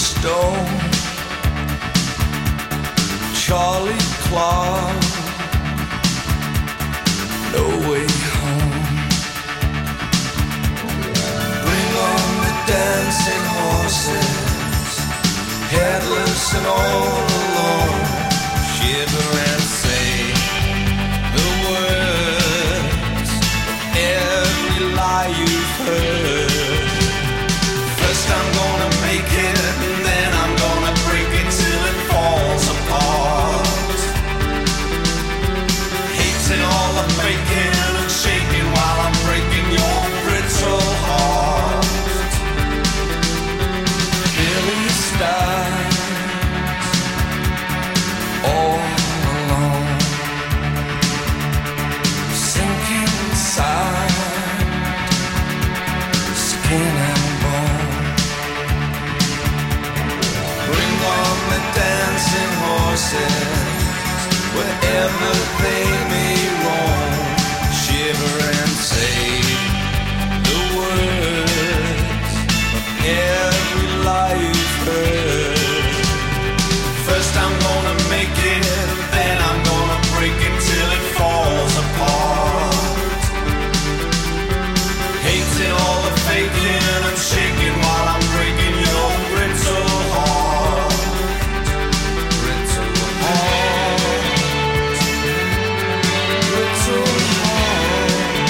stone, Charlie Clark, no way home. Bring on the dancing horses, headless and all alone. Shiver and say the words of every lie you've heard. First I'm gonna make it, and then I'm gonna break it till it falls apart. Hating all the faking and shaking while I'm breaking your brittle heart. Billy Stars, all alone, sinking inside, skin and bone. Bring on the dancing horses, wherever they may roam. Shiver and say the words of every lie you've heard. First I'm gonna make it, then I'm gonna break it till it falls apart. Hating all the faking and shaking while I'm breaking your brittle heart. Brittle heart. Brittle heart.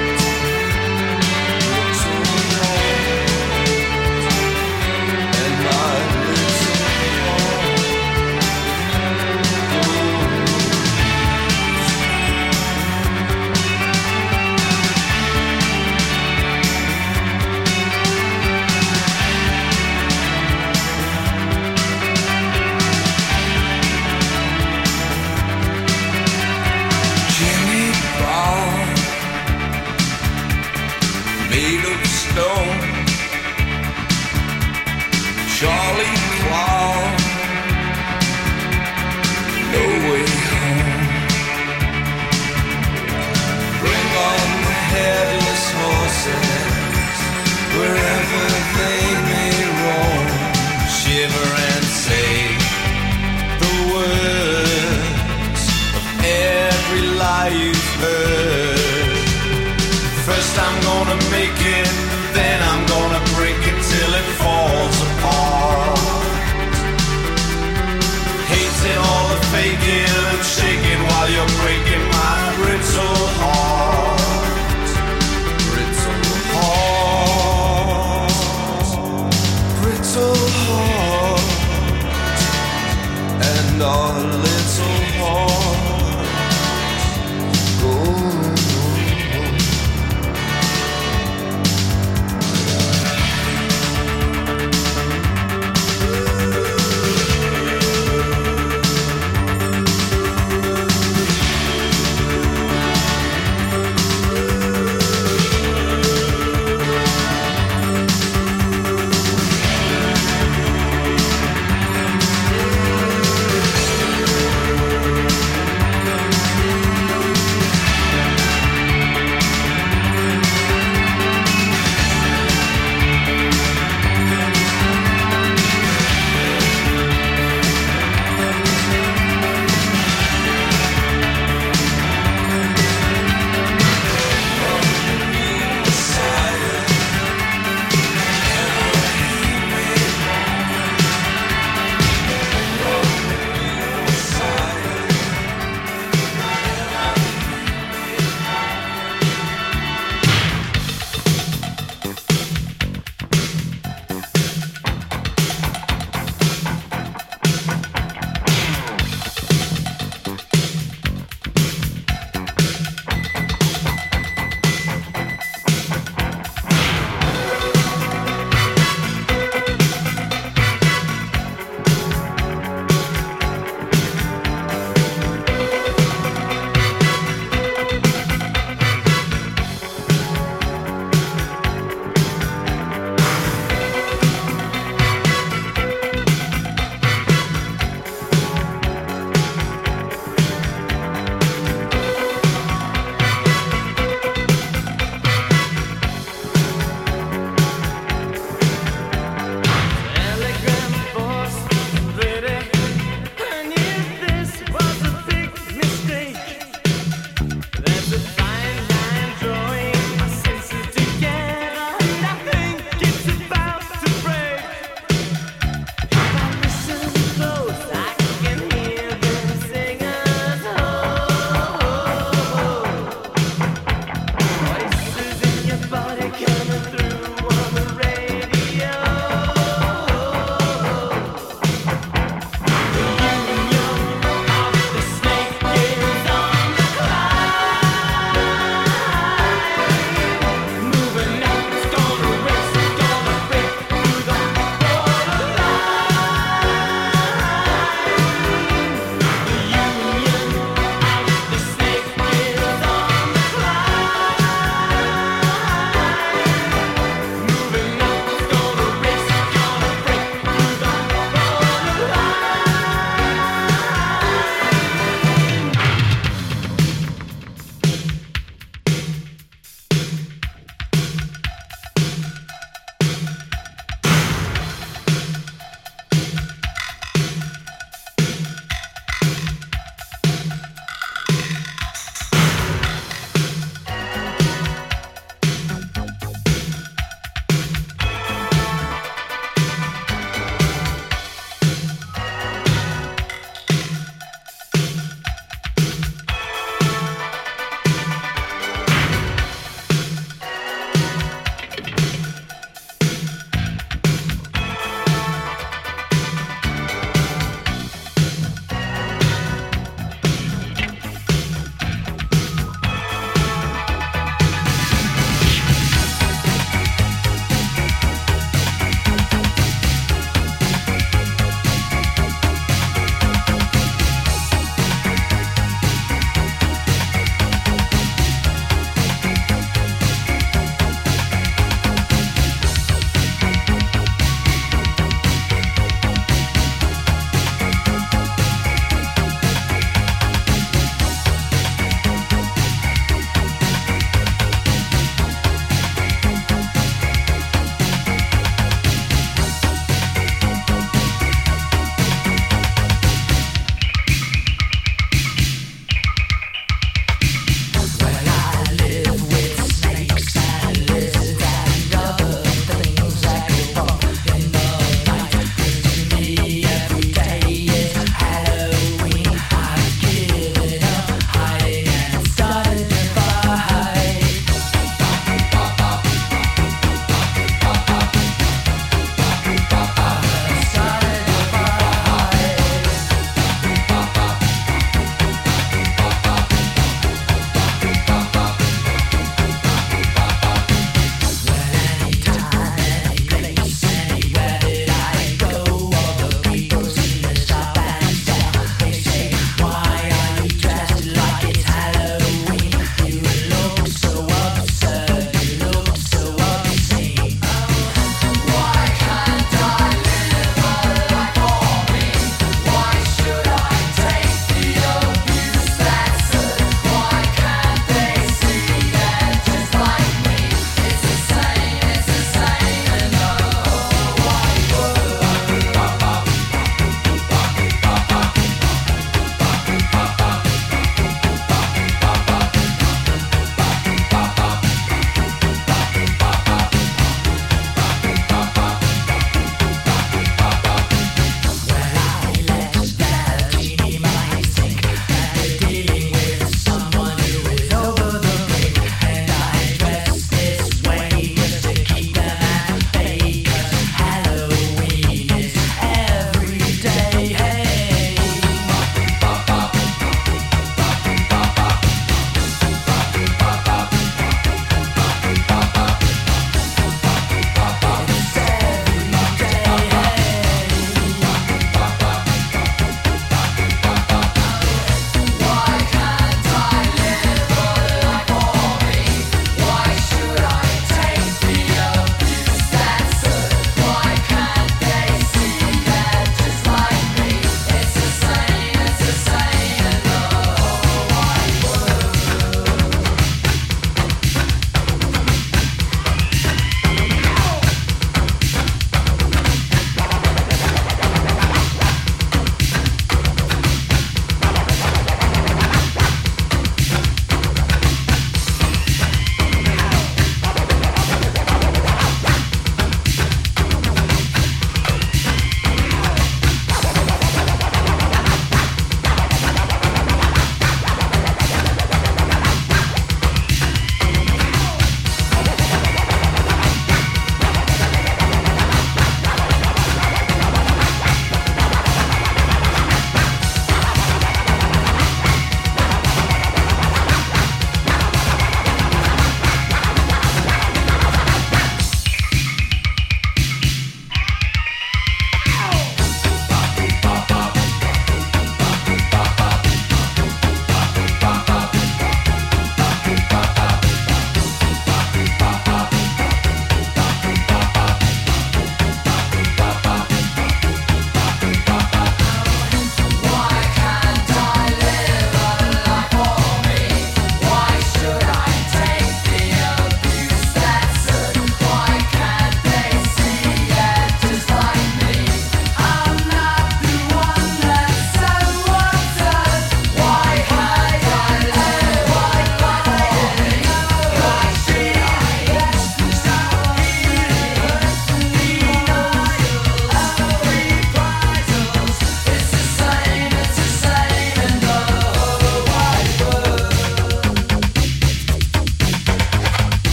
Brittle heart. And my brittle heart. Jimmy Brown, made of stone, Charlie Clark, no way home. Bring on the headless horses, wherever they may roam. Shiver and say the words of every lie you've heard. First I'm gonna make it, then I'm gonna break it till it falls apart. Hating all the faking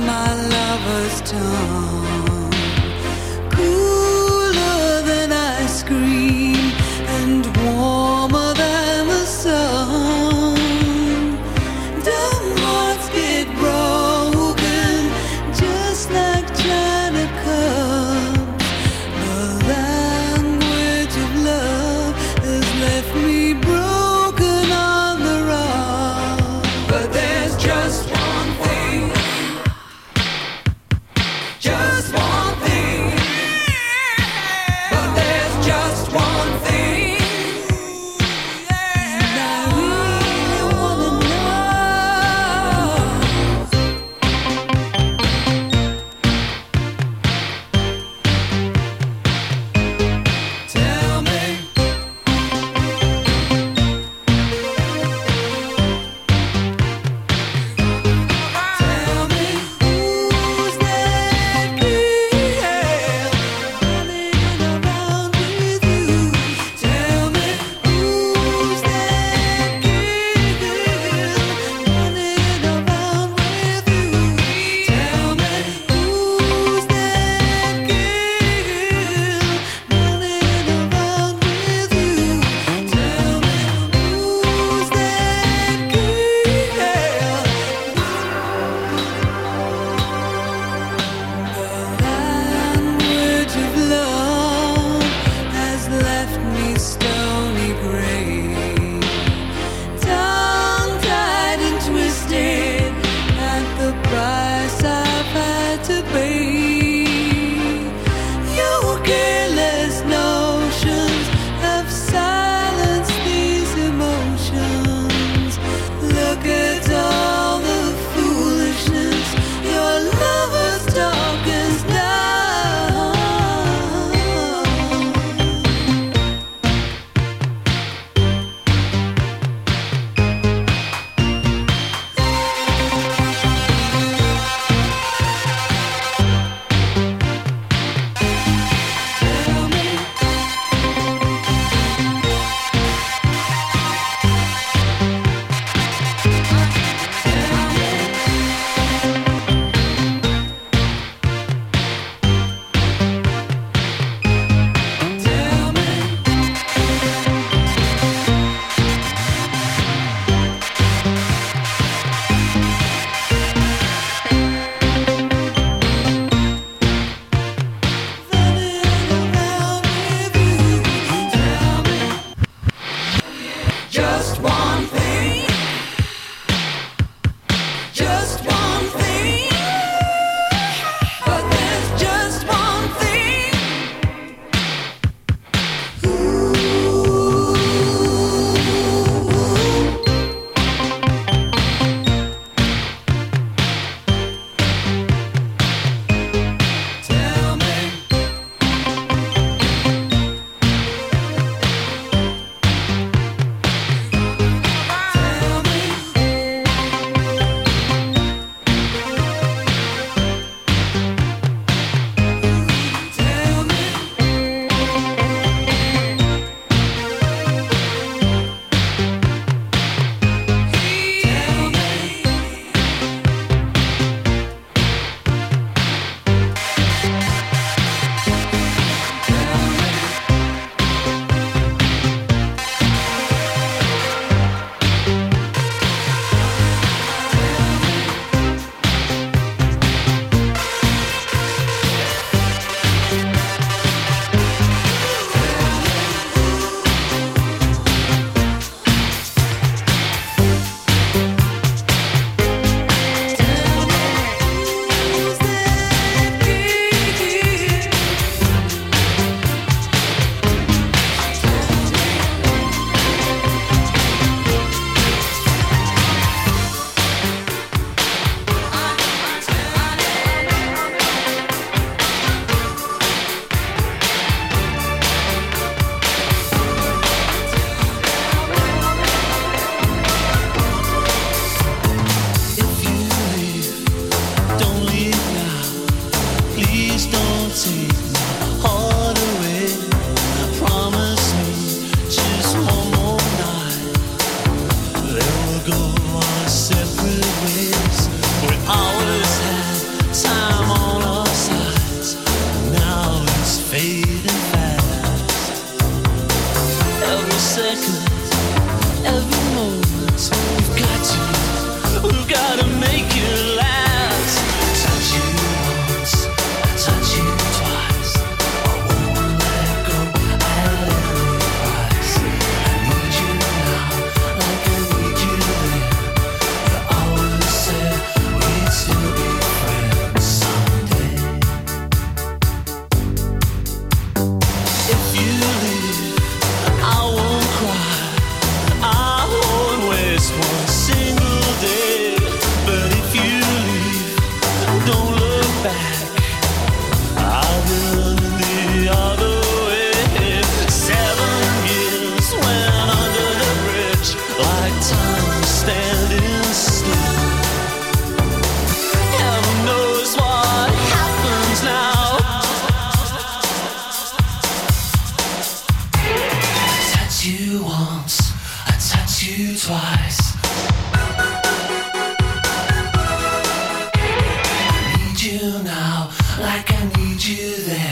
my lover's tongue, cooler than ice cream and warmer than the sun. Dumb hearts get broken just like China cups. The language of love has left me broken on the rock. But there's just one thing, just one thing. But there's just one thing, and I really wanna know. Tell me, tell me, who's that girl running around with you? Tell me, who's that girl running around with you? Tell me, who's that girl running around with you? Tell me, who's that girl? The language of love has left me stony gray, tongue-tied and twisted at the price I've had to pay. Your careless notions have silenced these emotions. Look at all the foolishness your lover's talk has done. Tell me, tell me, running around with you. Tell me, just one thing, just one thing. But there's just one thing. Tell me, tell me, tell me. Tell who's that girl? If you leave, don't leave now. Please don't take my heart away. Promise me just one more night. Then we'll go our separate ways. We always had standing still. Heaven knows what happens now. I touch you once, I touch you twice. I need you now, like I need you then.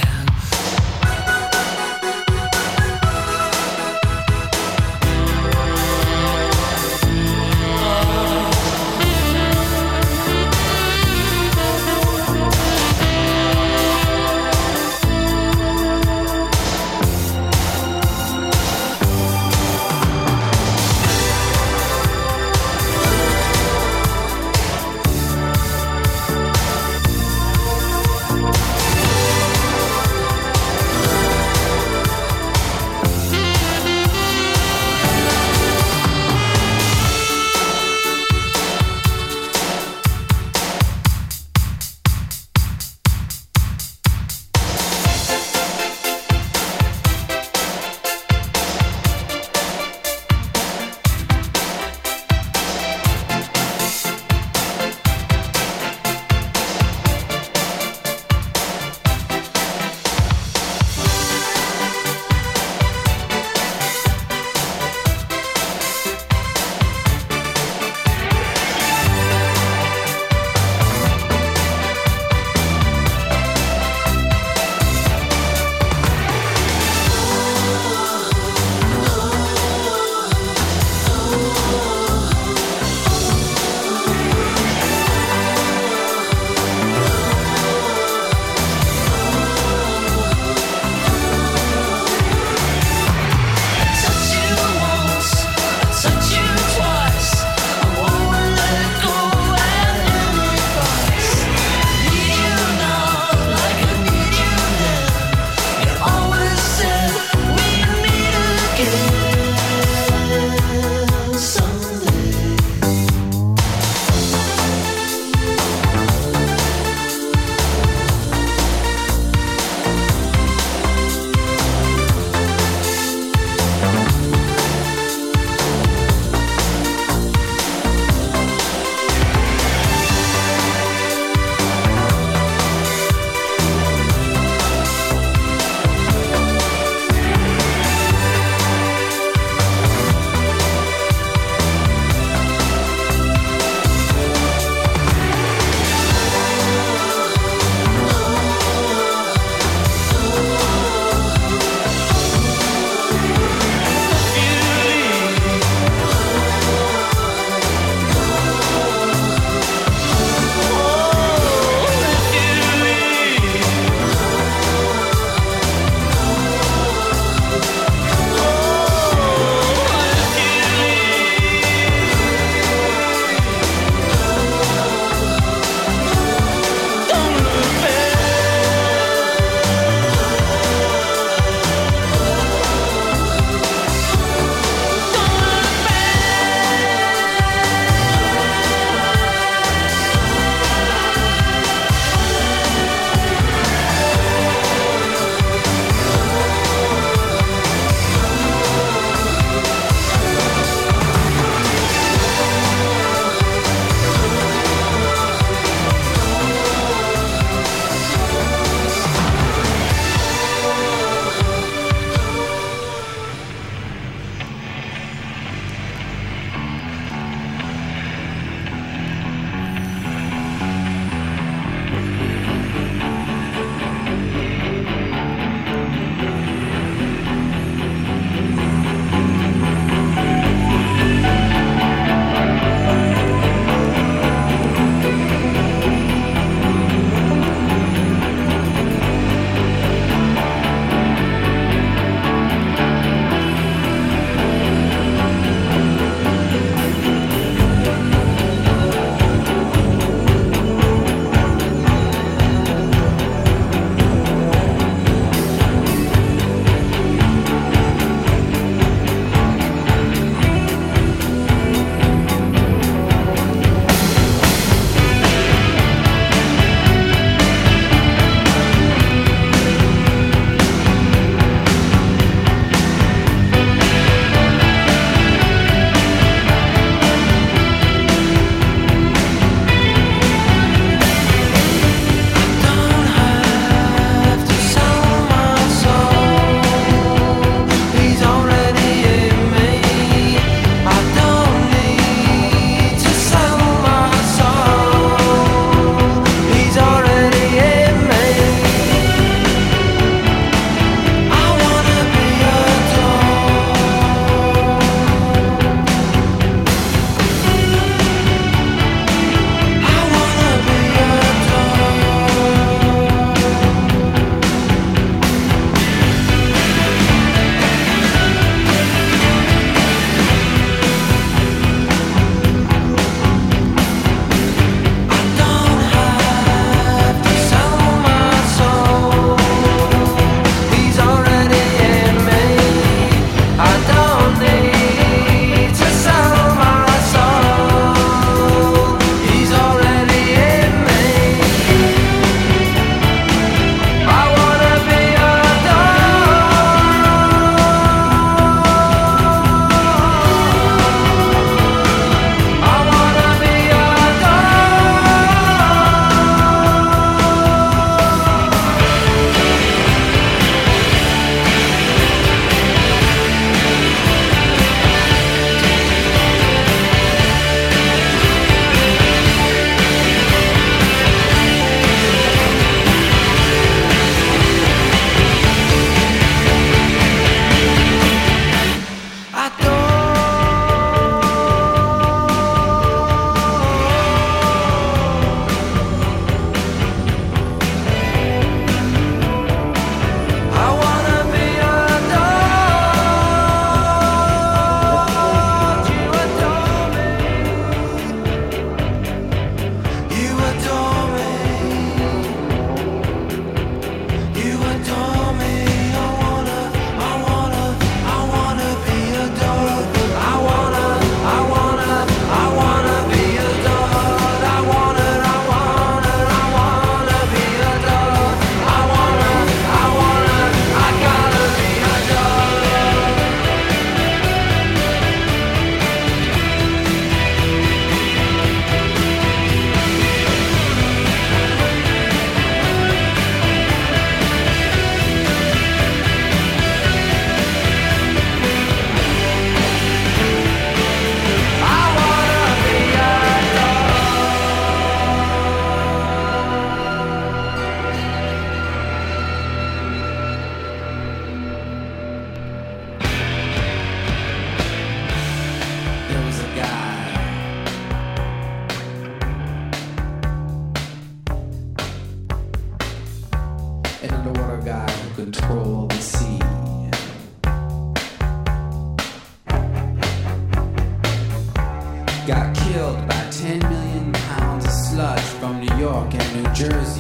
got killed by 10 million pounds of sludge from New York and New Jersey.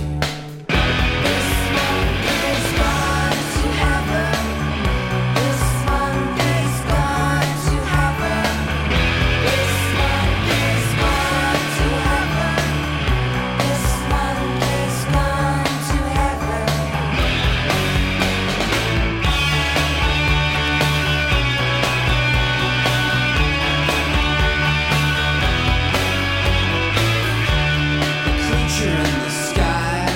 Creature in the sky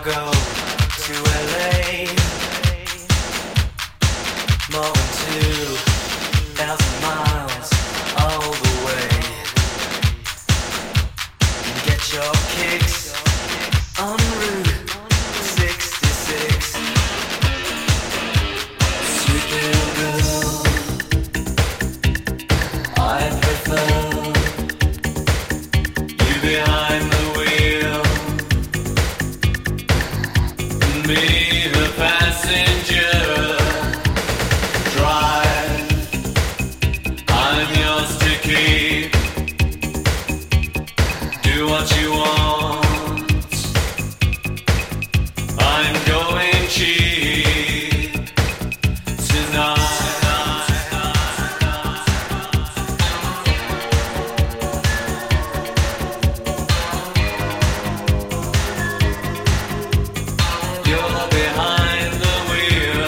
go to LA. More than 2,000 miles all the way. Get your kicks on Route 66. Sweet little girl, I prefer you behind the wheel, me the passenger. Drive, I'm yours to keep. Do what you want. I'm going cheap tonight. You're behind the wheel.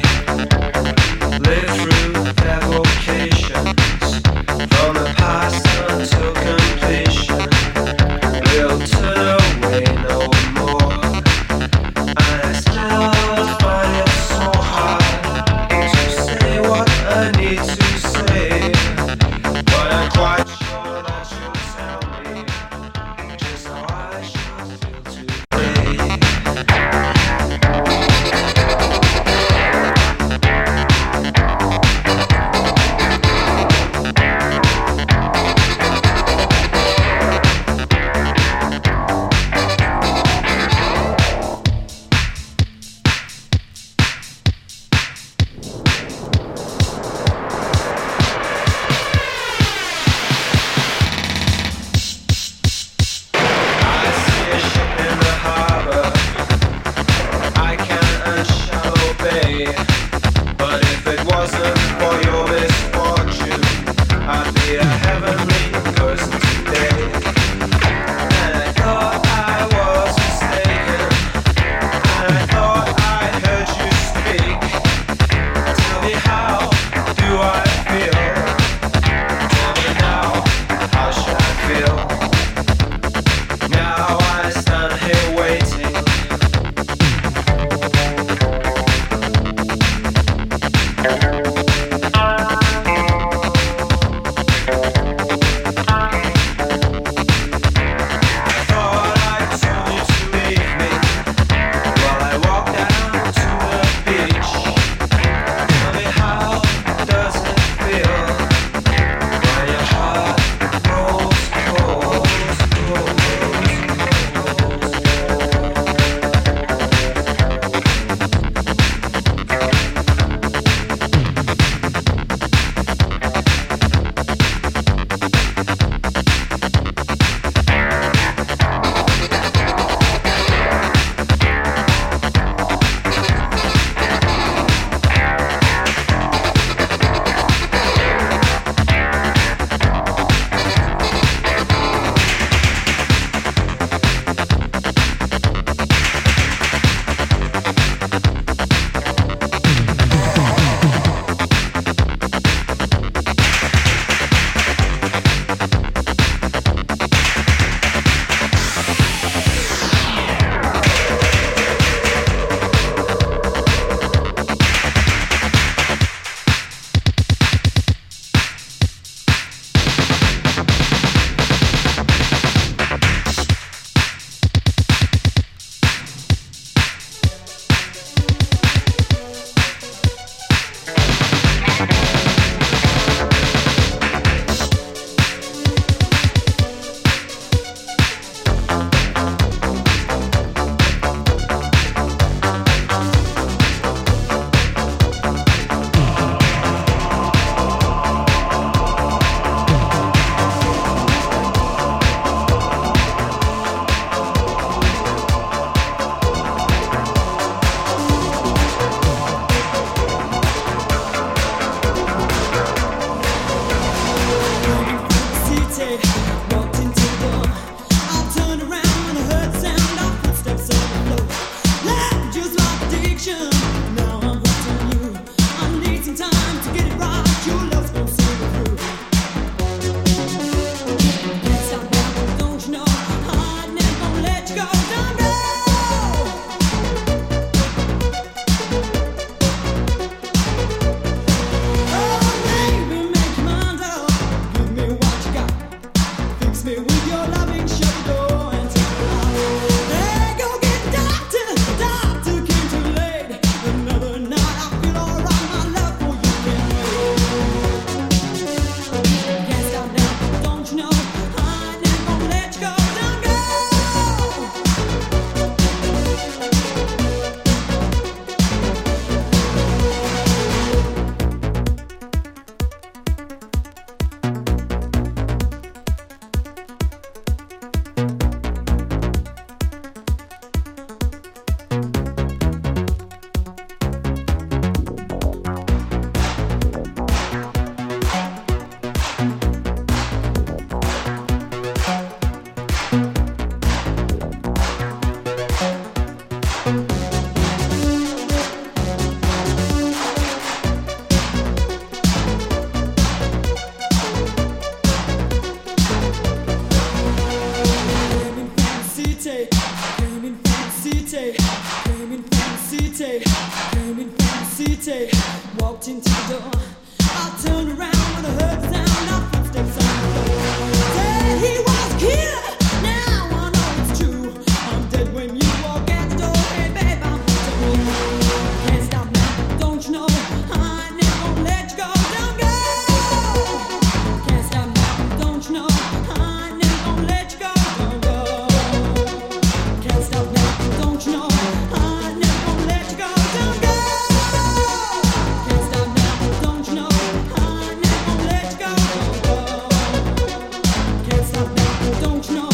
Live through their vocations from the past until completion. We'll turn away no more. And I still find it so hard to say what I need to say. But I'm quite sure that you'll tell me just how I should feel today. I see a ship in the harbor. I can unshallow bay. But if it wasn't for your misfortune, I'd be a heavenly person today. And I thought I was mistaken. And I thought I heard you speak. Tell me, how do I feel? Tell me now, how should I feel? Now I stand here waiting. I thought I told you to leave me while I walk down to the beach. Tell me, how does it feel when your heart rolls cold? Walked into the door. I turned around when I heard the sound of footsteps on the floor. Said he was killed. Now I know it's true. I'm dead when you walk out the door. Hey babe, I'm through. Can't stop now, don't you know? I never gonna let you go. Don't go. Can't stop now, don't you know? I never gonna let you go. Don't go. Can't stop now, don't you know? I never gonna let you go. Don't go. Can't stop now, don't you know? I never gonna let you go. Don't go. Can't stop now, don't you know?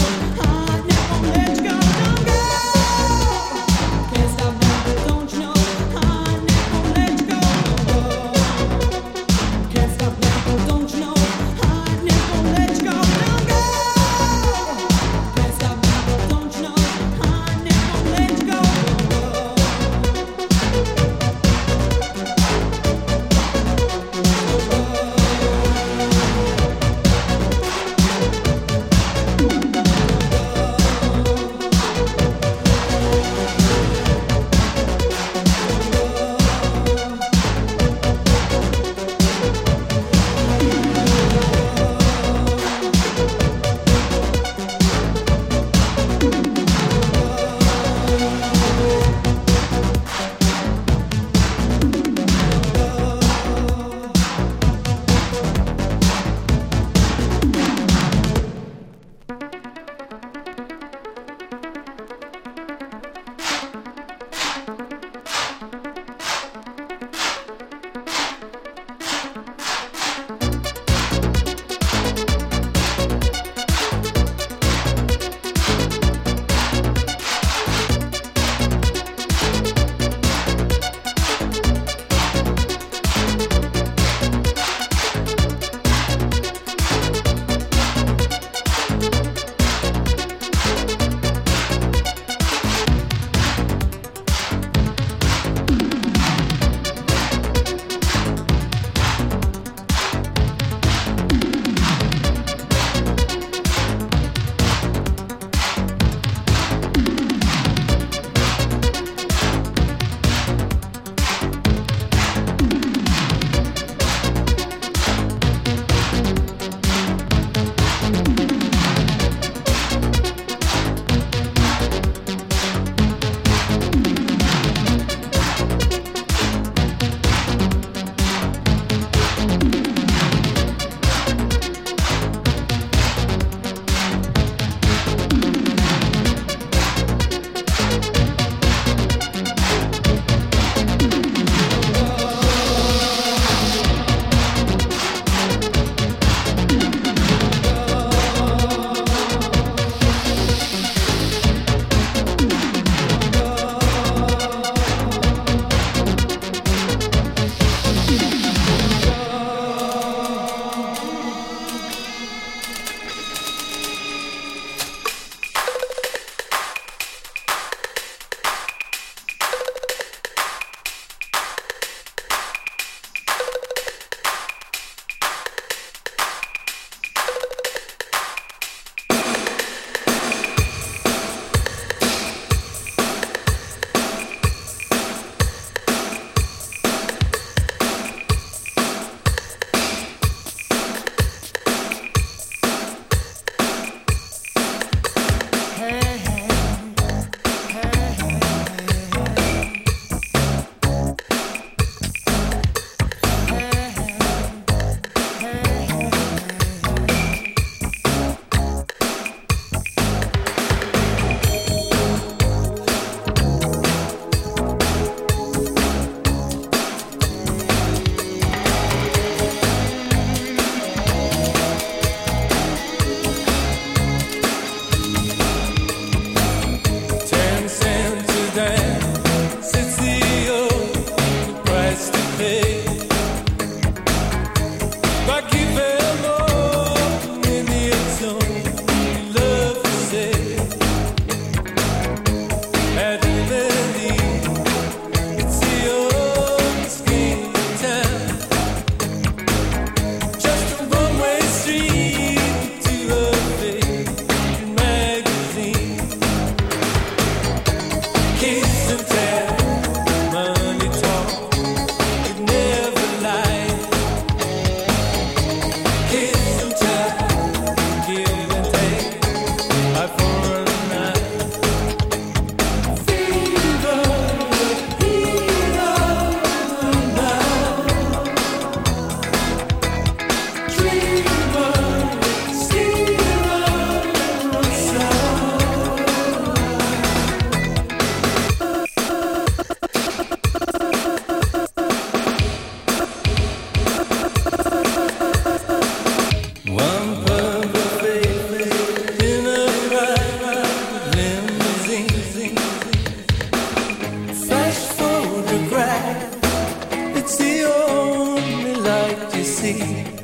see.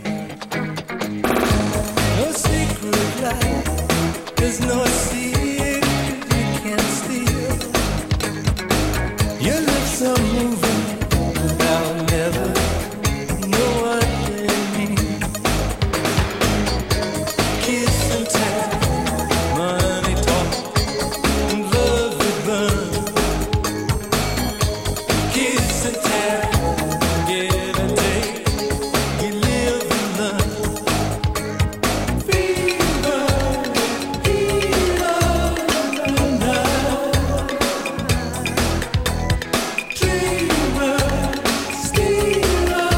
No secret life, there's no secret you can't steal. Your lips are moving, but I'll never know what they mean. Kiss and tell, money talk, and love will burn. Kiss and tell, give and take, you live and learn. Fever, healer, dreamer, stealer,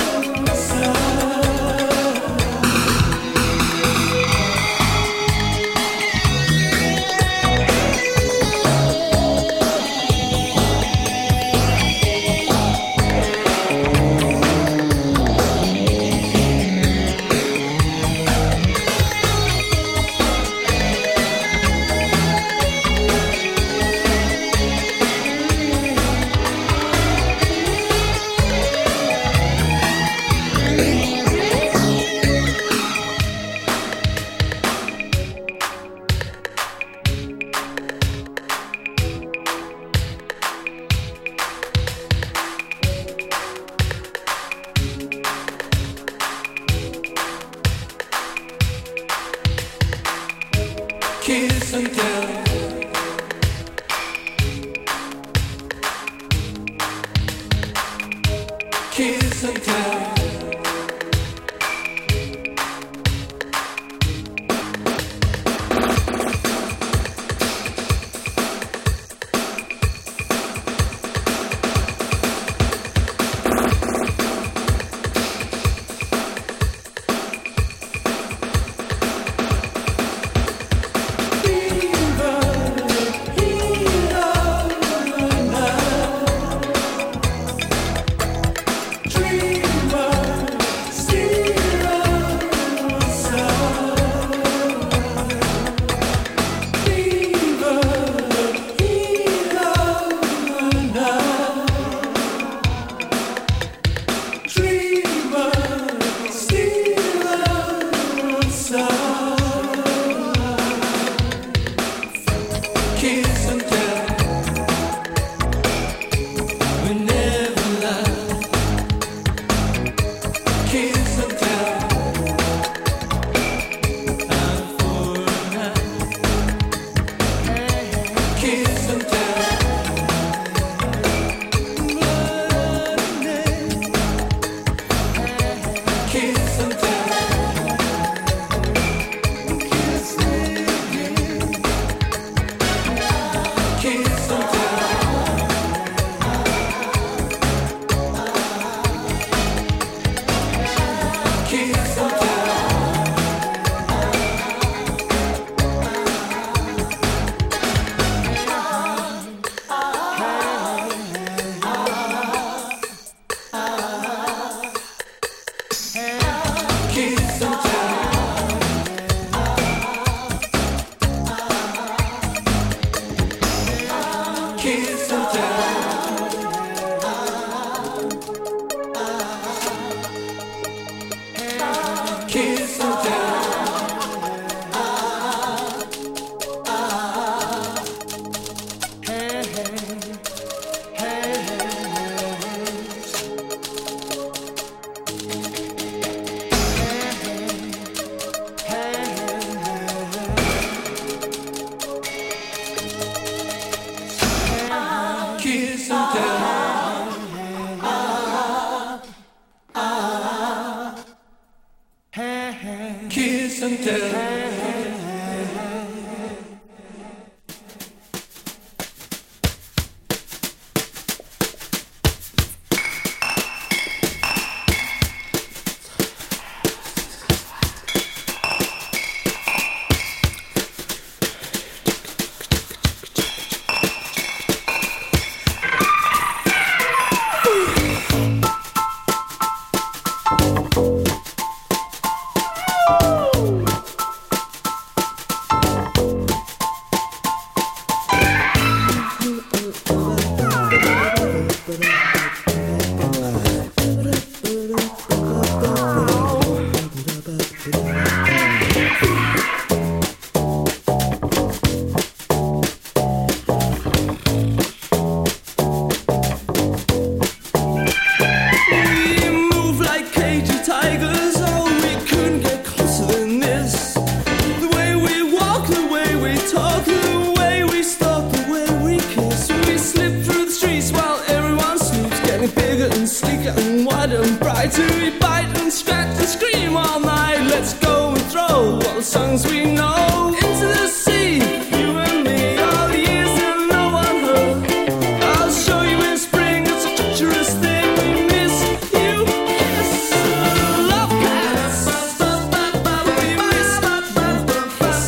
kiss and tell. Kiss and tell. Kiss and tell, we never lie. Kiss and tell, I'm for a night. Kiss and tell, kiss and tell, kiss me again. Kiss and tell, kiss and tell, kiss and tell, kiss and tell, kiss and tell. Kiss and tell, kiss and tell. Why do we bite and scratch and scream all night? Let's go and throw all the songs we know into the sea. You and me, all the years that no one heard. I'll show you in spring, it's a treacherous thing. We miss you, yes. Love cats. We miss love cats.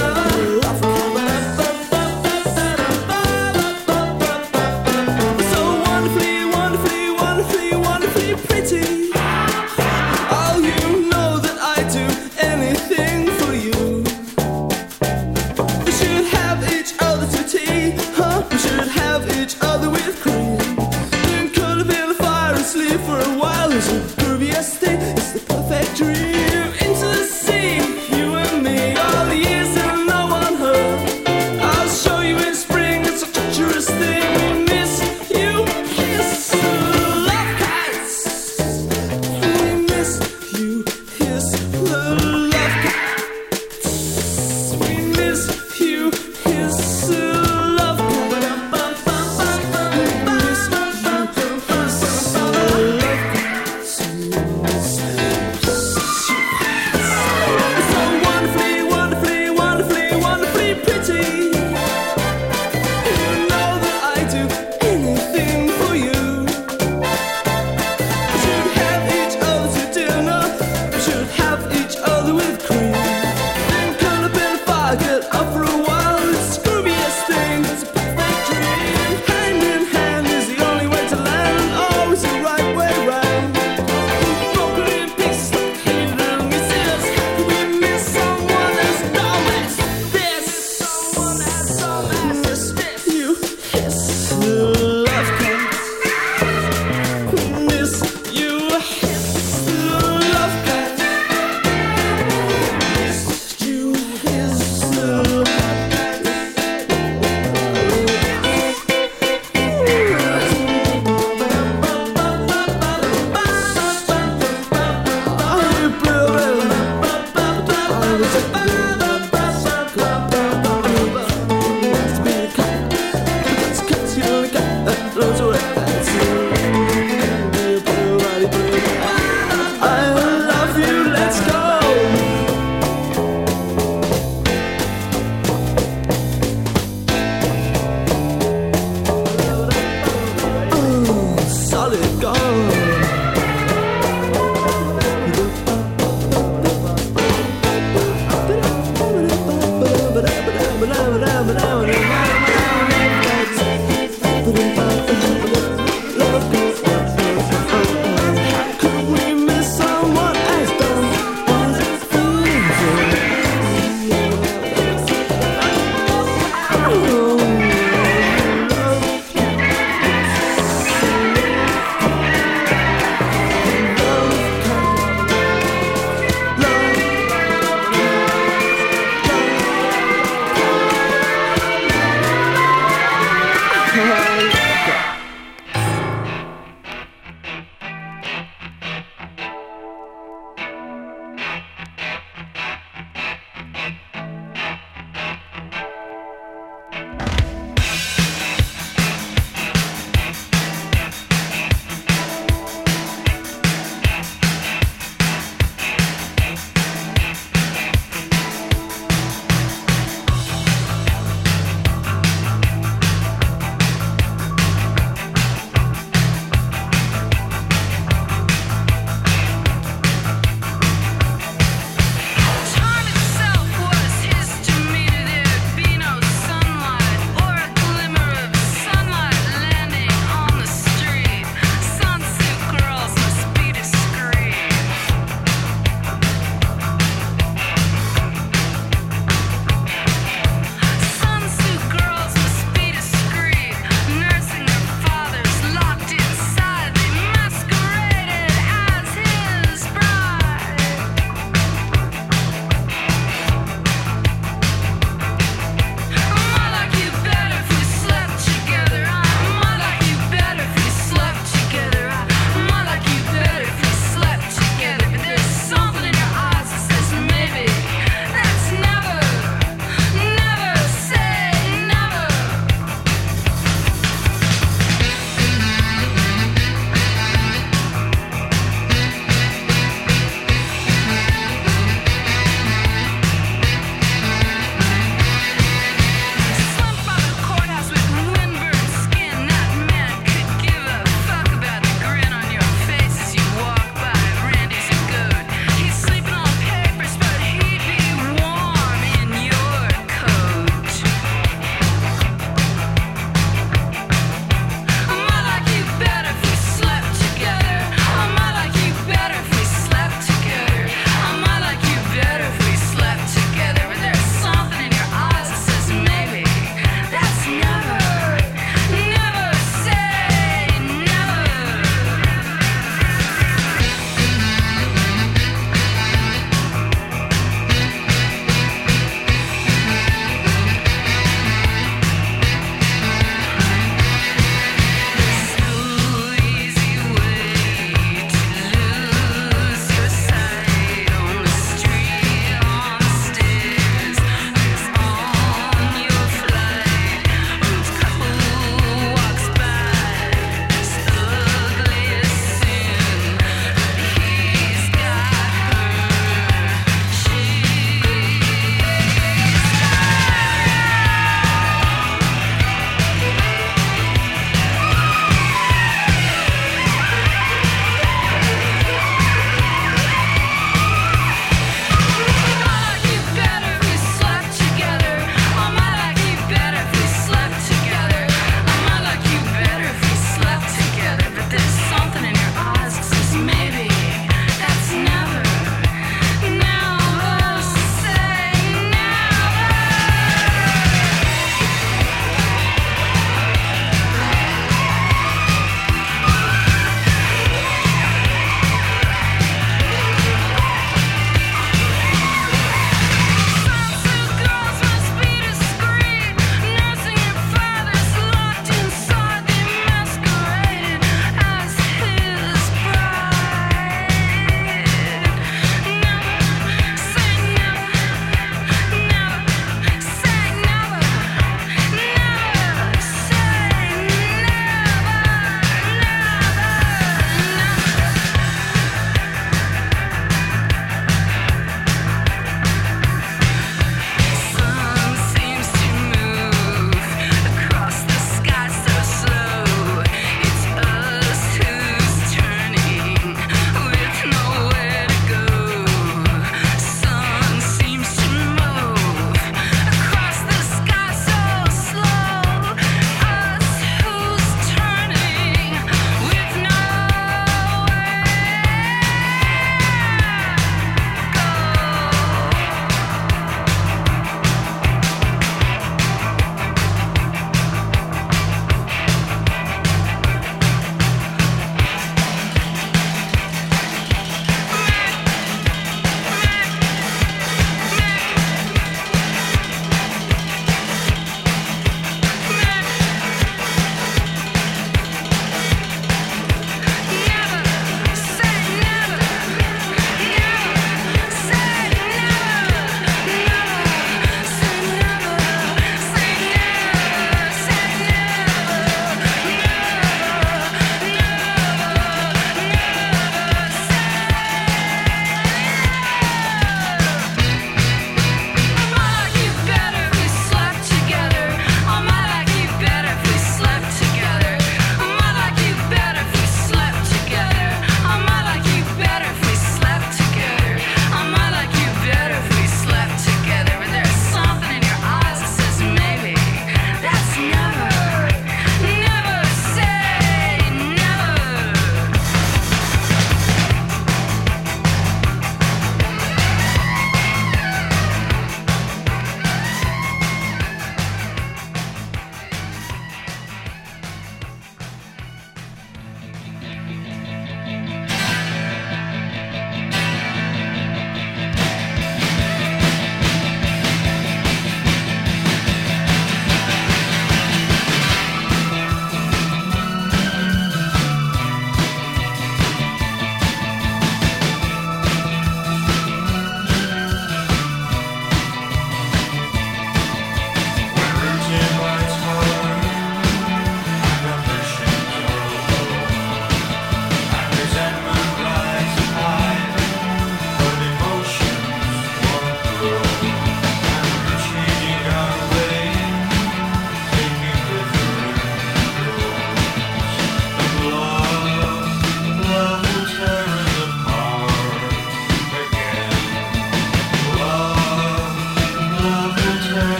So wonderfully, wonderfully, wonderfully, wonderfully pretty. Oh, you know that I do anything for you. We should have each other to tea, huh? We should have each other with cream. Then curl up in the fire and sleep for a while. Is it